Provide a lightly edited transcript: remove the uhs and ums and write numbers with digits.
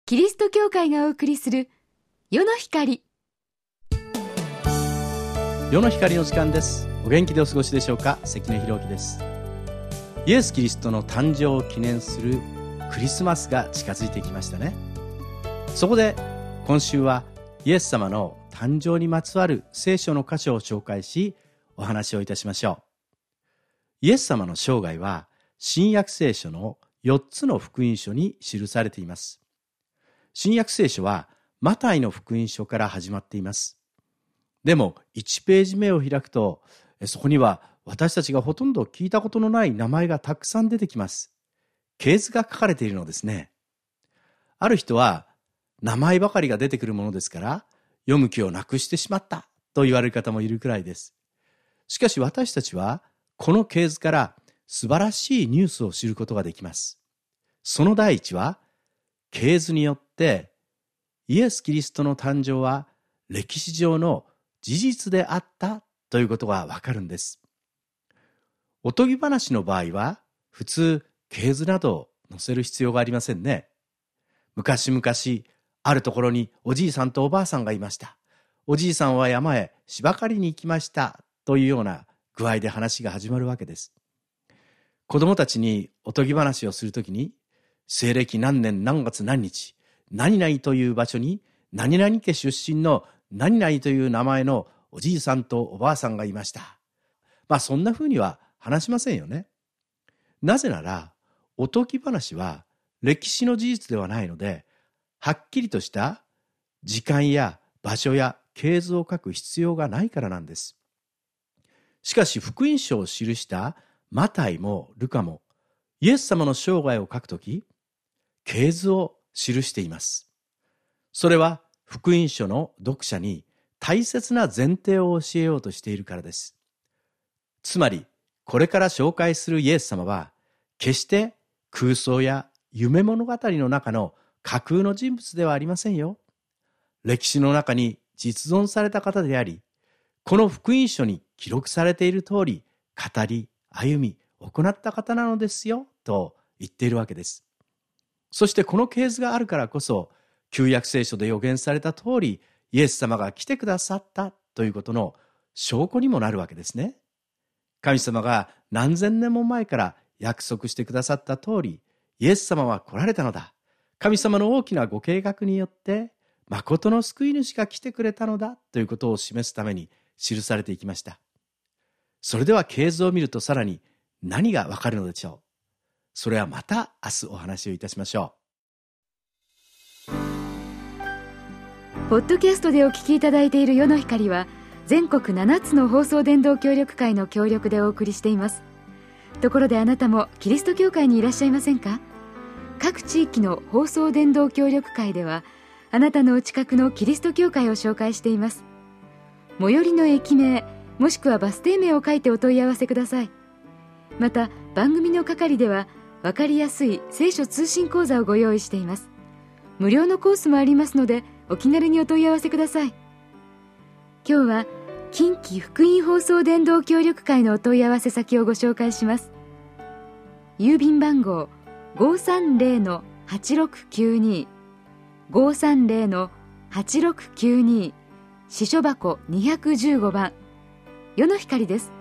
キリスト教会がお送りする世の光。 世の光の時間です。お元気でお過ごしでしょうか。関根弘樹です。イエス・キリストの誕生を記念するクリスマスが近づいてきましたね。そこで今週はイエス様の誕生にまつわる聖書の箇所を紹介し、お話をいたしましょう。イエス様の生涯は新約聖書の4つの福音書に記されています。新約聖書はマタイの福音書から始まっています。でも1ページ目を開くと、そこには私たちがほとんど聞いたことのない名前がたくさん出てきます。系図が書かれているのですね。ある人は名前ばかりが出てくるものですから読む気をなくしてしまったと言われる方もいるくらいです。しかし私たちはこの系図から素晴らしいニュースを知ることができます。その第一は、系図によってイエス・キリストの誕生は歴史上の事実であったということがわかるんです。おとぎ話の場合は普通系図などを載せる必要がありませんね。昔々あるところにおじいさんとおばあさんがいました。おじいさんは山へ芝刈りに行きましたというような具合で話が始まるわけです。子供たちにおとぎ話をするときに、西暦何年何月何日、何々という場所に何々家出身の何々という名前のおじいさんとおばあさんがいました。そんな風には話しませんよね。なぜならおとぎ話は歴史の事実ではないので、はっきりとした時間や場所や系図を書く必要がないからなんです。しかし福音書を記したマタイもルカもイエス様の生涯を書くとき、系図を記しています。それは福音書の読者に大切な前提を教えようとしているからです。つまりこれから紹介するイエス様は決して空想や夢物語の中の架空の人物ではありませんよ。歴史の中に実存された方であり、この福音書に記録されている通り語り歩み行った方なのですよと言っているわけです。そしてこの系図があるからこそ、旧約聖書で予言された通りイエス様が来てくださったということの証拠にもなるわけですね。神様が何千年も前から約束してくださった通り、イエス様は来られたのだ。神様の大きなご計画によって誠の救い主が来てくれたのだということを示すために記されていきました。それでは系図を見るとさらに何がわかるのでしょう。それはまた明日お話をいたしましょう。ポッドキャストでお聞きいただいている世の光は全国7つの放送伝道協力会の協力でお送りしています。ところであなたもキリスト教会にいらっしゃいませんか？各地域の放送伝道協力会ではあなたのお近くのキリスト教会を紹介しています。最寄りの駅名もしくはバス停名を書いてお問い合わせください。また番組の係では分かりやすい聖書通信講座をご用意しています。無料のコースもありますのでお気軽にお問い合わせください。今日は近畿福音放送伝道協力会のお問い合わせ先をご紹介します。郵便番号 530-8692 530-8692 支所箱215番世の光です。